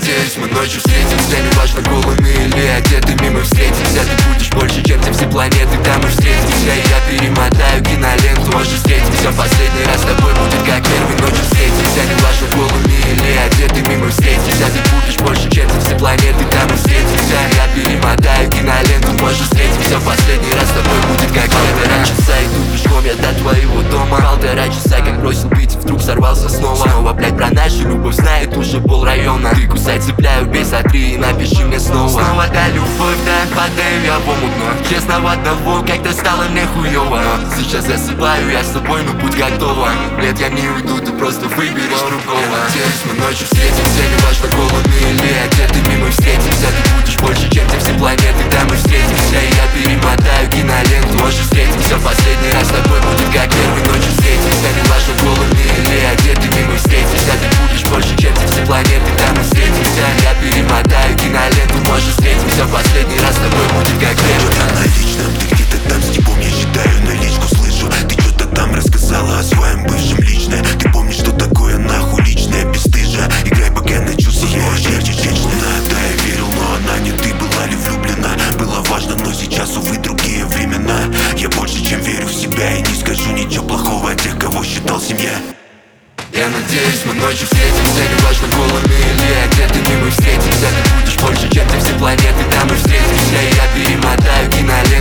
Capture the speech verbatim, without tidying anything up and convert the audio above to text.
надеюсь, мы ночью встретимся. Неважно, голыми или одетыми мы встретимся. Ты будешь больше, чем те все планеты, там мы встретимся. И я перемотаю киноленту, может встретимся. Последний раз с тобой будет как первый, ночью встретимся. Неважно, голыми или одетыми мы встретимся. Ты будешь больше, чем те все планеты, там мы встретимся. Я перемотаю киноленту, может встретимся. Последний раз с тобой будет как первый. Раньше иду пешком я до твоего дома. Полтора часа, как бросил пить, вдруг сорвался снова. Снова, блять, про нашу любовь знает уже пол района. Ты кусай, цепляю, бей, сотри и напиши мне снова. Снова та любовь, да, падаю я в омут. Но честного одного, как-то стало мне хуёво. Но сейчас засыпаю я с тобой, ну будь готова. Нет, я не уйду, ты просто выберешь другого. Я надеюсь, мы ночью встретимся. Неважно, голыми или одетыми мы встретимся. Ты будешь больше, чем те все планеты, там мы встретимся. И я перемотаю киноленту, может встретимся. Последний раз с тобой будет как первый, ночью встретимся. Неважно, голыми или одетыми мы встретимся. Ты будешь больше, чем те все планеты, там мы встретимся. Я перемотаю киноленту, может встретимся. Последний раз с тобой будет как первый. Что-то на личном, ты где-то там с типом, я считаю, наличку слышу. Ты что-то там рассказала о своем бывшем личное. Ты помнишь, что такое нахуй личное, бесстыжа. Играй, пока на чувства, я вечная. Да, я верил, но она не ты, была ли влюблена. Было важно, но сейчас, увы, другие времена. Я больше, чем верю в себя, и не скажу ничего плохого о тех, кого считал семья. Я надеюсь, мы ночью встретимся. Неважно, голыми или одетыми мы встретимся. Ты будешь больше, чем те все планеты, там мы встретимся. И я перемотаю киноленту.